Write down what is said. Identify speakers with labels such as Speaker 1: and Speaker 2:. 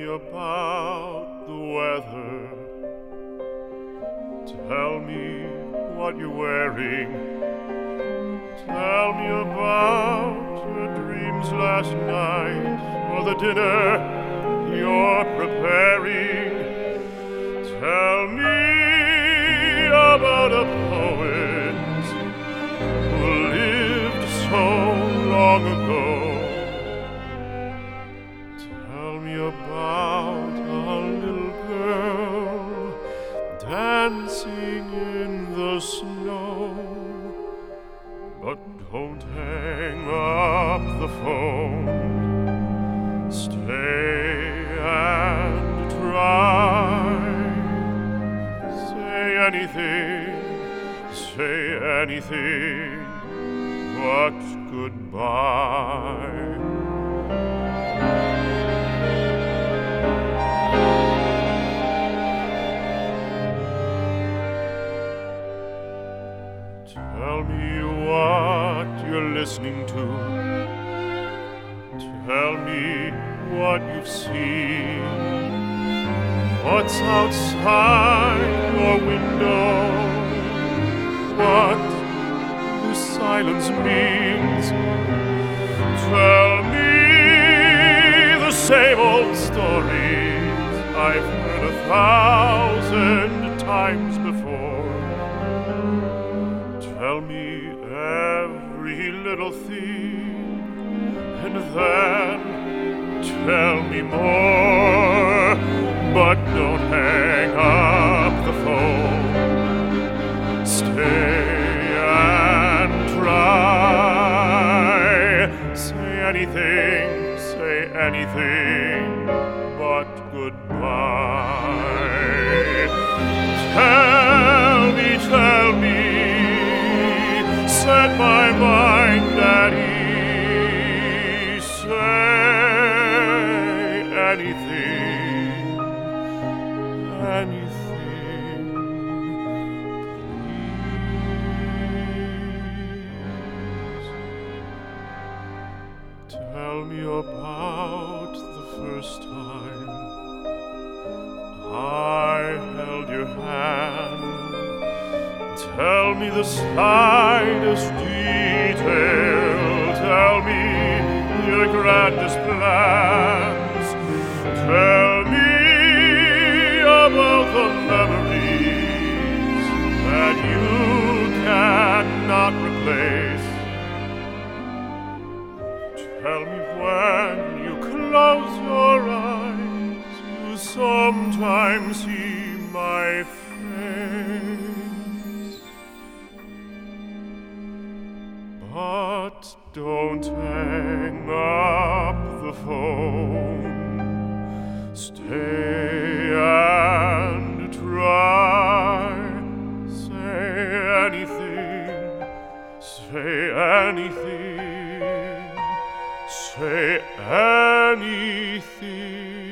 Speaker 1: about the weather. Tell me what you're wearing. Tell me about your dreams last night, or the dinner you're preparing. Tell me about a poet who lived so long ago. Tell me about a little girl dancing in the snow. But don't hang up the phone. Stay and try. Say anything but goodbye. Tell me what you're listening to. Tell me what you've seen. What's outside your window? What the silence means? Tell me the same old stories I've heard 1,000 times before. Tell me every little thing, and then tell me more. But don't hang up the phone. Stay and try. Say anything but goodbye. Tell me, set my mind at ease. Say anything, please. Tell me about the first time I held your hand. Tell me the slightest detail. Tell me your grandest plans. Tell me about the memories that you cannot replace. Tell me when you close your eyes, you sometimes see my face. But don't hang up the phone. Stay and try. Say anything